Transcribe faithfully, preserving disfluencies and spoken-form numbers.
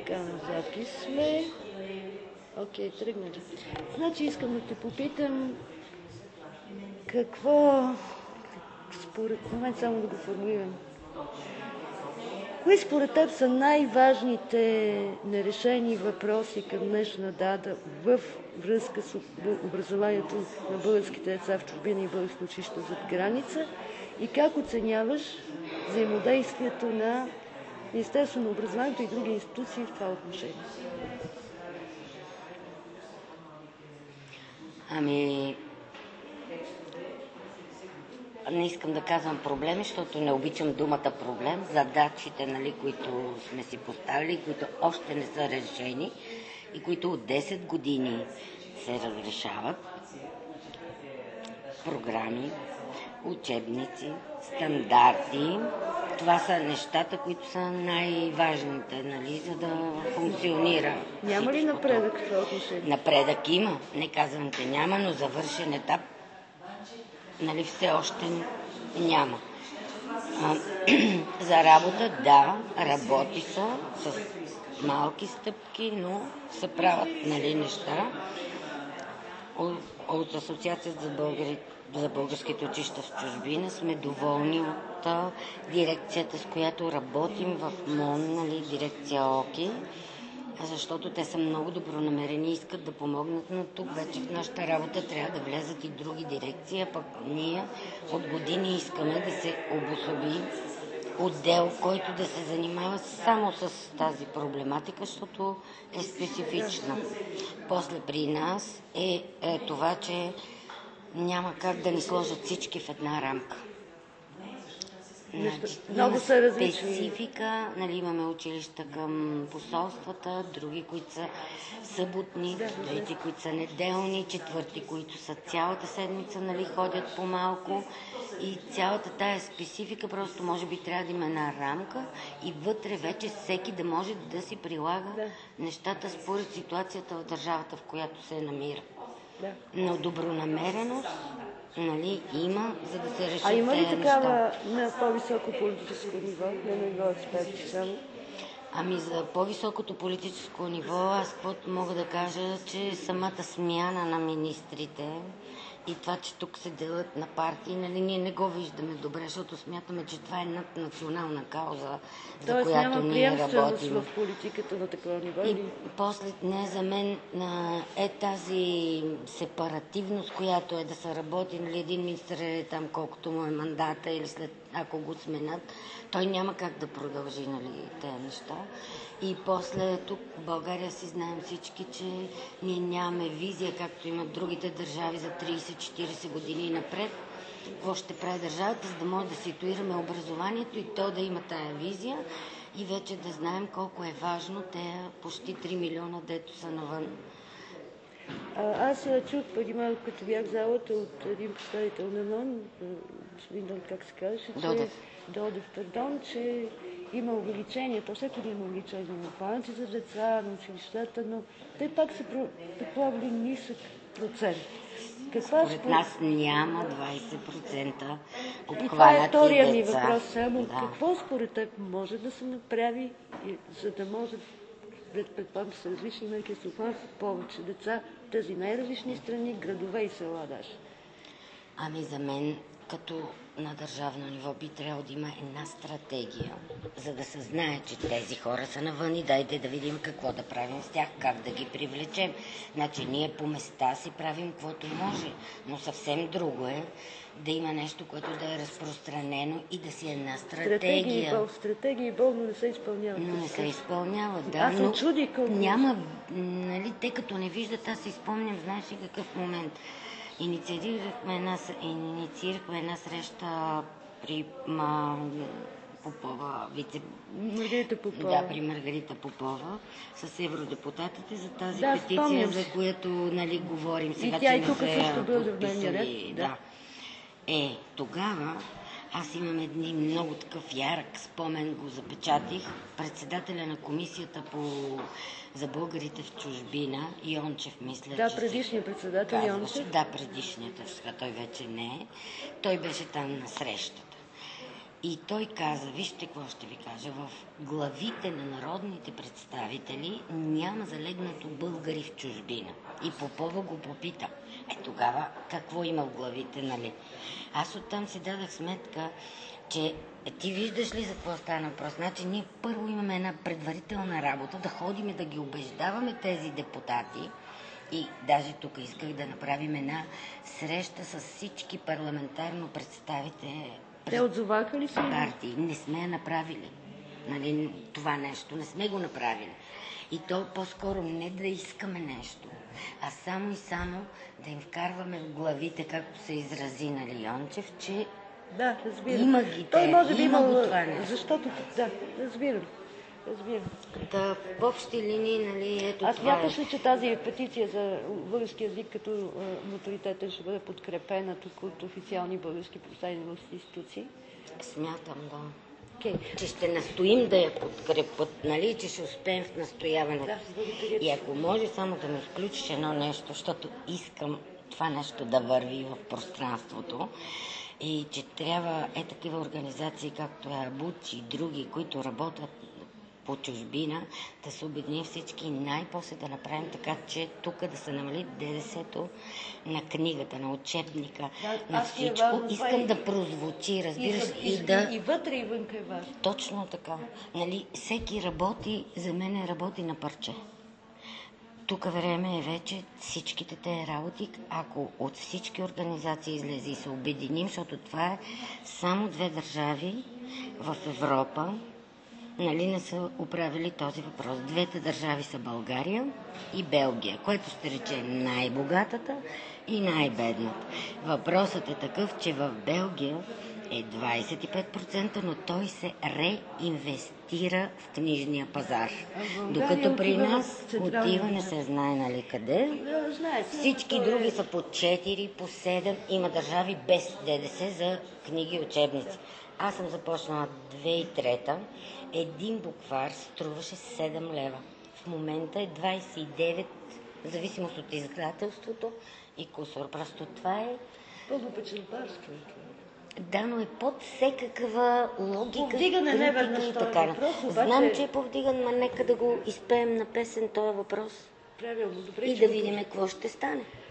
Така, на запис сме. Окей, тръгнали. Значи искам да те попитам какво, според момент само да го формулирам. Кои според теб са най-важните нерешени въпроси към днешна дата в връзка с образованието на българските деца в чужбина и български училища зад граница и как оценяваш взаимодействието на Министерството на образованието и други институции в това отношение? Ами, не искам да казвам проблеми, защото не обичам думата проблем. Задачите, нали, които сме си поставили, които още не са решени и които от десет години се разрешават. Програми, учебници, стандарти. Това са нещата, които са най-важните, нали, за да функционира. Няма ли напредък в това отношение? Напредък има. Не казвам, че няма, но завършен етап, нали, все още няма. А, за работа, да, работи са с малки стъпки, но се правят, нали, неща. От, от Асоциацията за, българи, за българските училища в чужбина сме доволни от а, дирекцията, с която работим в МОН, нали, дирекция ОКИ, защото те са много добронамерени и искат да помогнат, но тук вече в нашата работа трябва да влязат и други дирекции, а пък ние от години искаме да се обособи отдел, който да се занимава само с тази проблематика, защото е специфична. После при нас е, е това, че няма как да ни сложат всички в една рамка. Значи, много са различни. Специфика, нали, имаме училища към посолствата, други, които са съботни, трети, които са неделни, четвърти, които са цялата седмица, нали, ходят по-малко. И цялата тая специфика просто може би трябва да има една рамка и вътре вече всеки да може да си прилага да. нещата според ситуацията в държавата, в която се намира. Да. Но добронамереност, нали, има, за да се решат. А има ли такава неща на по-високо политическо ниво, на ниво експерти само? Ами за по-високото политическо ниво аз каквото мога да кажа, че самата смяна на министрите и това, че тук се делят на партии, нали, ние не го виждаме добре, защото смятаме, че това е наднационална кауза, за Тоест, която няма ние работим. в политиката на такова ниво? И после, не, за мен е тази сепаративност, която е да се работи, нали, един министър е там колкото му е мандата или след, ако го сменят, той няма как да продължи, нали, тези неща. И после тук в България си знаем всички, че ние нямаме визия, както имат другите държави за трийсет-четирийсет години напред. Какво ще прави държавата, за да може да ситуираме образованието и то да има тая визия и вече да знаем колко е важно те почти три милиона, дето са навън. А, аз чух преди малко, като бях в залата от един представител на МОН, господин, как се казваше, Додев. Додев, пардон, че има увеличение, то всеки има увеличение на планици за деца, на училищата, но те пак са предполагали нисък процент. Каква Според нас няма двайсет процента обхванати деца. И това е втория ми въпрос само. Да. Какво според теб може да се направи, за да може, предполагам, са различни мерки, да се обхванат повече деца в тези най-различни страни, градове и села даже? Ами за мен, като на държавно ниво, би трябвало да има една стратегия, за да се знае, че тези хора са навън и дайте да видим какво да правим с тях, как да ги привлечем. Значи ние по места си правим каквото може, но съвсем друго е да има нещо, което да е разпространено и да си е една стратегия. Стратегии, бол, стратегии болно не се изпълняват. Но не се изпълняват, да. Аз се но чуди колко... Няма, нали, те като не виждат, аз си спомням, знаеш ли какъв момент. Инициирахме една, инициирахме една среща при ма, Попова, вице... Маргарита Попова. Да, при Маргарита Попова с евродепутатите за тази да, петиция, за която, нали, говорим сега, и тя че и тук не също се в дневния ред. Да. Е, тогава аз имам един много такъв ярък спомен, го запечатих. Председателя на комисията по... за българите в чужбина, Йончев, мисля, да, че предишният председател Йончев. Да, предишният, сега той вече не е. Той беше там на срещата. И той каза, вижте какво ще ви кажа, в главите на народните представители няма залегнато българи в чужбина. И Попова го попита. Е, тогава какво има в главите, нали? Аз оттам си дадах сметка, че ти виждаш ли за какво стана въпрос? Значи ние първо имаме една предварителна работа, да ходим и да ги убеждаваме тези депутати. И даже тук исках да направим една среща с всички парламентарно представите. Те отзоваха ли се? Партии. Не сме я направили. Нали, това нещо. Не сме го направили. И то по-скоро не да искаме нещо, а само и само да им вкарваме в главите, както се изрази на Лиончев, че да, разбирам. Има ги те. Той може би има имал, го това нещо. Защото, да, разбирам. Разбирам. Да, в общи линии, нали, ето Аз това смяташ е. ли, че тази петиция за български язик като авторитетен ще бъде подкрепена тук от официални български представителни институции? Смятам, да. Okay. Че ще настоим да я подкрепят, нали, че ще успеем в настояването. Да, и ако може само да ми изключиш едно нещо, защото искам това нещо да върви в пространството и че трябва е такива организации, както е Абуч и други, които работят по чужбина, да се обединим всички и най-после да направим така, че тук да се намали ДДС-то на книгата, на учебника, да, на всичко. Искам да прозвучи, разбираш, и, и, и, да... И вътре, и вънка е важно. Точно така. Нали, всеки работи, за мен работи на парче. Тук време е вече всичките те работи, ако от всички организации излезе и се обединим, защото това е само две държави в Европа, нали, не са управили този въпрос. Двете държави са България и Белгия, което ще рече най-богатата и най-бедната. Въпросът е такъв, че в Белгия е двадесет и пет процента, но той се реинвестира в книжния пазар. Докато при нас отива не се знае нали къде. Да, знаете, Всички е... други са по четири, по седем. Има държави без ДДС за книги и учебници. Аз съм започнала две хиляди и трета. Един буквар струваше седем лева. В момента е двадесет и девет, в зависимост от издателството и кусор. Просто това е... По-печелбарство. Да, но е под всекаква логика. Повдигане не веднъж и този така. въпрос, обаче... Знам, че е повдиган, но нека да го изпеем на песен този въпрос. Правилно, добре. И да видим какво ще стане.